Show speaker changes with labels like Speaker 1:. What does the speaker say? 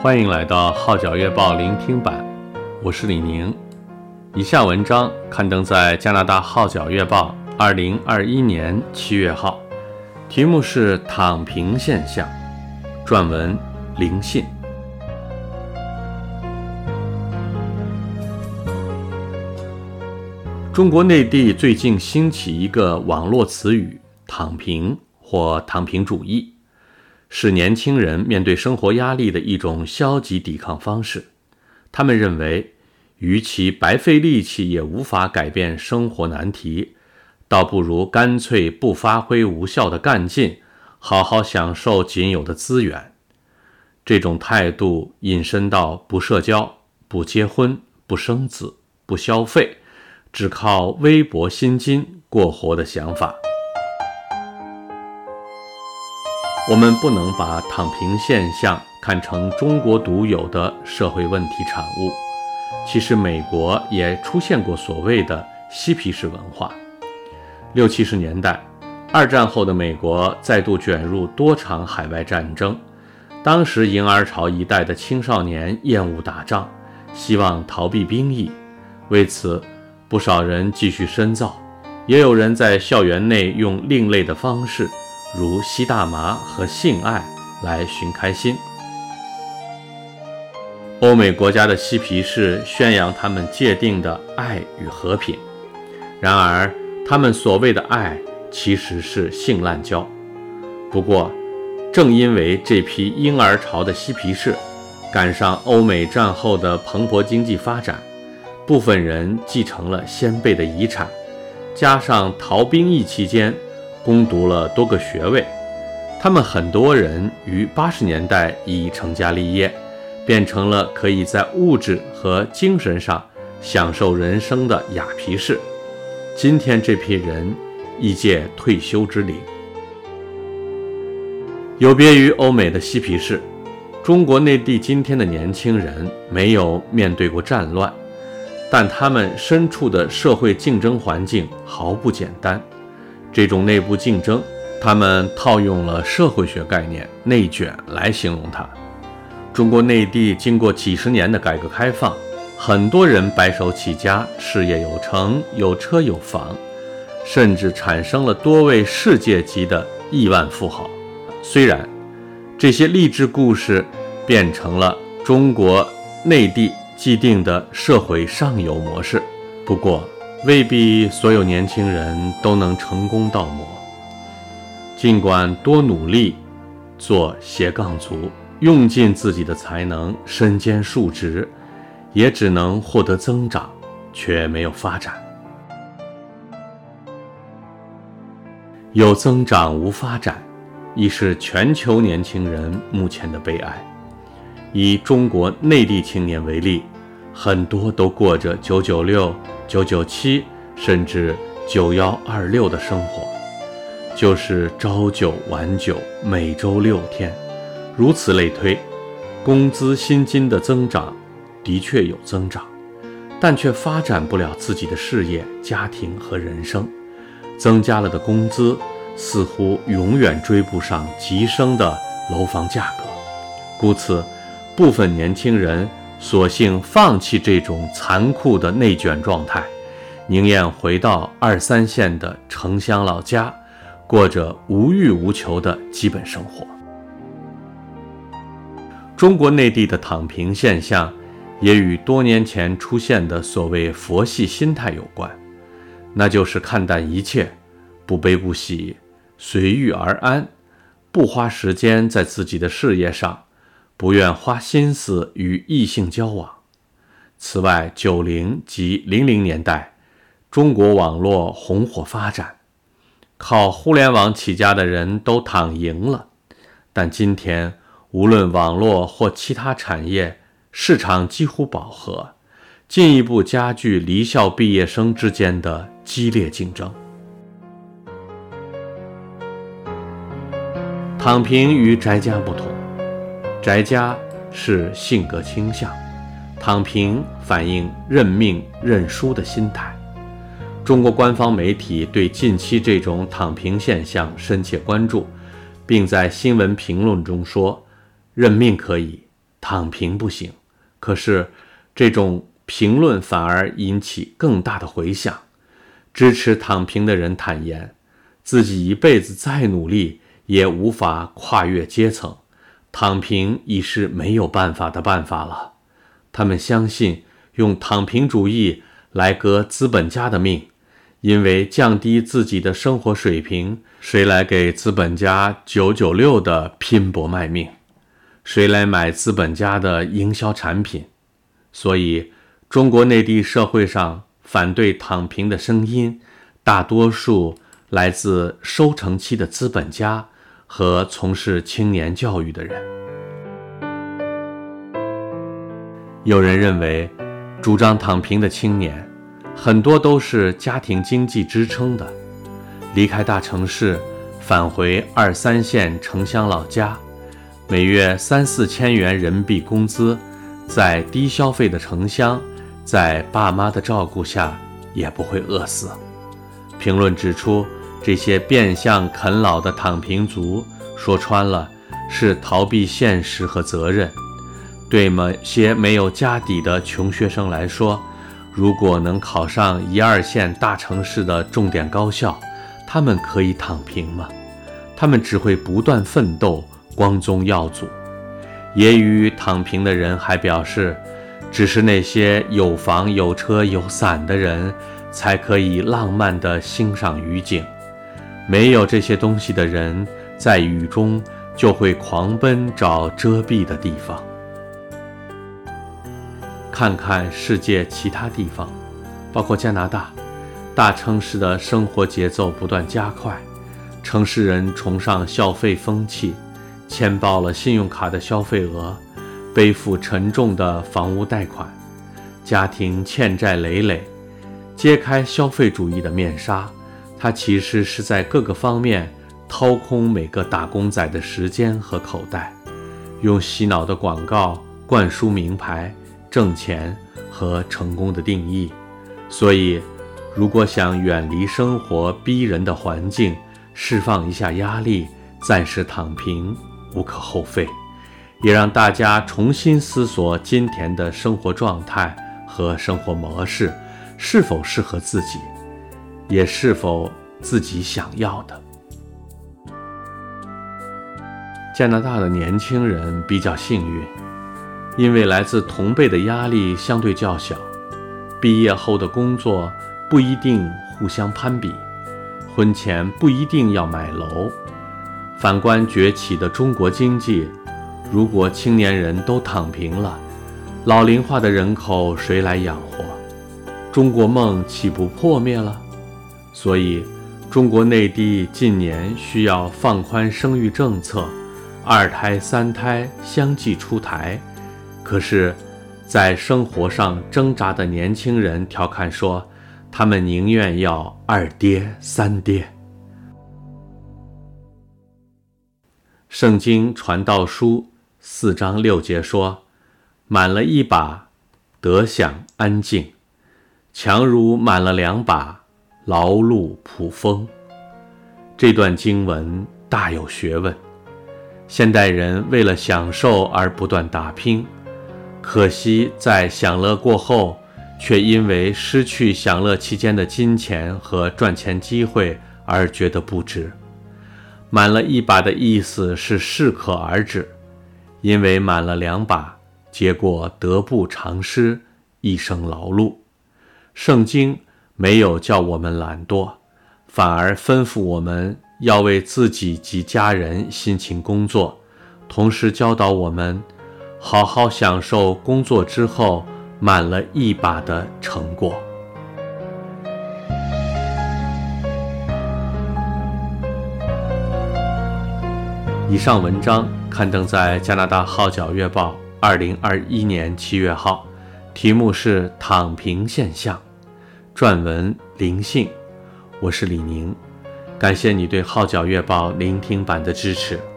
Speaker 1: 欢迎来到号角月报聆听版，我是李宁。以下文章刊登在加拿大号角月报2021年7月号，题目是躺平现象，撰文林信。中国内地最近兴起一个网络词语躺平或躺平主义，是年轻人面对生活压力的一种消极抵抗方式。他们认为，与其白费力气也无法改变生活难题，倒不如干脆不发挥无效的干劲，好好享受仅有的资源。这种态度引申到不社交、不结婚、不生子、不消费，只靠微薄薪金过活的想法。我们不能把躺平现象看成中国独有的社会问题产物，其实美国也出现过所谓的嬉皮士文化。60、70年代，二战后的美国再度卷入多场海外战争，当时婴儿潮一代的青少年厌恶打仗，希望逃避兵役，为此不少人继续深造，也有人在校园内用另类的方式，如吸大麻和性爱来寻开心。欧美国家的嬉皮士宣扬他们界定的爱与和平，然而他们所谓的爱其实是性滥交。不过正因为这批婴儿潮的嬉皮士赶上欧美战后的蓬勃经济发展，部分人继承了先辈的遗产，加上逃兵役期间攻读了多个学位，他们很多人于80年代已成家立业，变成了可以在物质和精神上享受人生的雅皮士。今天这批人已届退休之龄。有别于欧美的嬉皮士，中国内地今天的年轻人没有面对过战乱，但他们身处的社会竞争环境毫不简单。这种内部竞争，他们套用了社会学概念内卷来形容它。中国内地经过几十年的改革开放，很多人白手起家，事业有成，有车有房，甚至产生了多位世界级的亿万富豪。虽然这些励志故事变成了中国内地既定的社会上游模式，不过未必所有年轻人都能成功到模。尽管多努力，做斜杠族，用尽自己的才能，身兼数职，也只能获得增长，却没有发展。有增长无发展，已是全球年轻人目前的悲哀。以中国内地青年为例，很多都过着996、997甚至9126的生活，就是朝九晚九，每周6天，如此类推，工资薪金的增长的确有增长，但却发展不了自己的事业、家庭和人生。增加了的工资似乎永远追不上急升的楼房价格，故此部分年轻人索性放弃这种残酷的内卷状态，宁愿回到2、3线的城乡老家，过着无欲无求的基本生活。中国内地的躺平现象也与多年前出现的所谓佛系心态有关，那就是看淡一切，不悲不喜，随遇而安，不花时间在自己的事业上，不愿花心思与异性交往。此外，90及00年代，中国网络红火发展，靠互联网起家的人都躺赢了，但今天无论网络或其他产业，市场几乎饱和，进一步加剧离校毕业生之间的激烈竞争。躺平与宅家不同，宅家是性格倾向，躺平反映认命认输的心态。中国官方媒体对近期这种躺平现象深切关注，并在新闻评论中说，认命可以， 躺平不行。可是这种评论反而引起更大的回响。支持躺平的人坦言，自己一辈子再努力也无法跨越阶层，躺平已是没有办法的办法了。他们相信用躺平主义来革资本家的命，因为降低自己的生活水平，谁来给资本家996的拼搏卖命？谁来买资本家的营销产品？所以中国内地社会上反对躺平的声音，大多数来自收成期的资本家和从事青年教育的人。有人认为，主张躺平的青年很多都是家庭经济支撑的，离开大城市，返回2、3线城乡老家，每月3、4千元人民币工资，在低消费的城乡，在爸妈的照顾下也不会饿死。评论指出，这些变相啃老的躺平族，说穿了是逃避现实和责任。对某些没有家底的穷学生来说，如果能考上1、2线大城市的重点高校，他们可以躺平吗？他们只会不断奋斗，光宗耀祖。揶揄躺平的人还表示，只是那些有房有车有伞的人才可以浪漫地欣赏雨景，没有这些东西的人，在雨中就会狂奔找遮蔽的地方。看看世界其他地方，包括加拿大，大城市的生活节奏不断加快，城市人崇尚消费风气，签爆了信用卡的消费额，背负沉重的房屋贷款，家庭欠债累累。揭开消费主义的面纱，它其实是在各个方面掏空每个打工仔的时间和口袋，用洗脑的广告灌输名牌、挣钱和成功的定义。所以如果想远离生活逼人的环境，释放一下压力，暂时躺平无可厚非，也让大家重新思索今天的生活状态和生活模式是否适合自己，也是否自己想要的。加拿大的年轻人比较幸运，因为来自同辈的压力相对较小，毕业后的工作不一定互相攀比，婚前不一定要买楼。反观崛起的中国经济，如果青年人都躺平了，老龄化的人口谁来养活？中国梦岂不破灭了？所以中国内地近年需要放宽生育政策，2胎、3胎相继出台。可是在生活上挣扎的年轻人调侃说，他们宁愿要2爹、3爹。圣经传道书4章6节说，满了1把，得享安静，强如满了2把，劳碌普丰。这段经文大有学问。现代人为了享受而不断打拼，可惜在享乐过后，却因为失去享乐期间的金钱和赚钱机会而觉得不值。满了1把的意思是适可而止，因为满了2把，结果得不偿失，一生劳碌。圣经没有叫我们懒惰，反而吩咐我们要为自己及家人辛勤工作，同时教导我们好好享受工作之后满了1把的成果。以上文章刊登在加拿大号角月报2021年7月号，题目是《躺平现象》，撰文林信，我是李宁，感谢你对号角月报聆听版的支持。